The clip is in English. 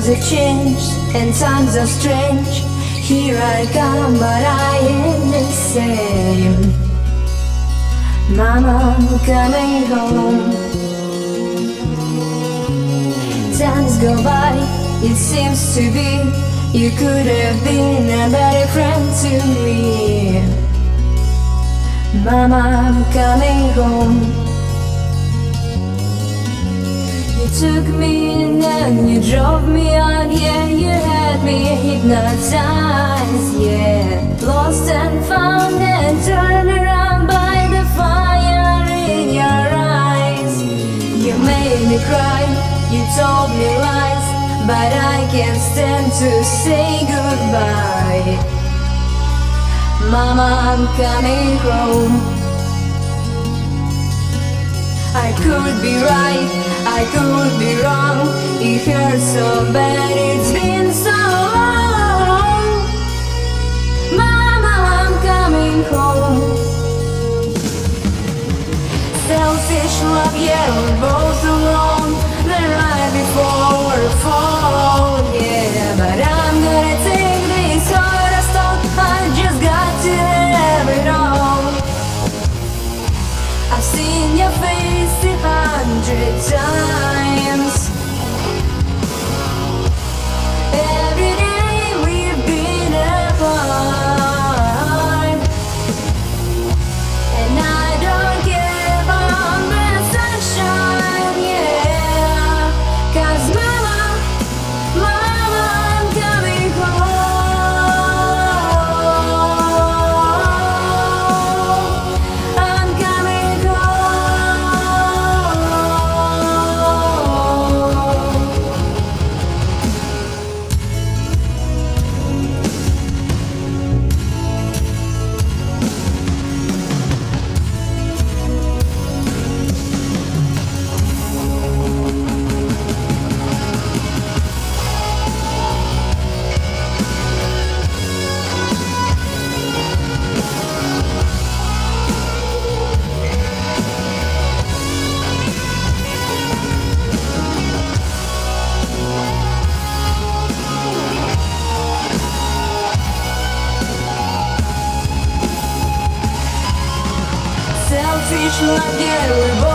have changed and times are strange. Here I come, but I am the same. Mama, I'm coming home. Times go by, it seems to be you could have been a better friend to me. Mama, I'm coming home. You took me in and you drove me on, yeah, you had me hypnotized, yeah. Lost and found and turned around by the fire in your eyes. You made me cry, you told me lies, but I can't stand to say goodbye. Mama, I'm coming home. I could be right, I could be wrong. It hurts so bad, it's been so long. Mama, I'm coming home. Selfish love, yeah, we're both alone. The night before the fall, yeah. But I'm gonna take this heart of stone. I just got to have it all. I've seen your face 100 times. Every day we've been apart, and I don't care about the sunshine, yeah. 'Cause mama, mama, I'm coming home. I'm coming home. Selfish love, yeah, we're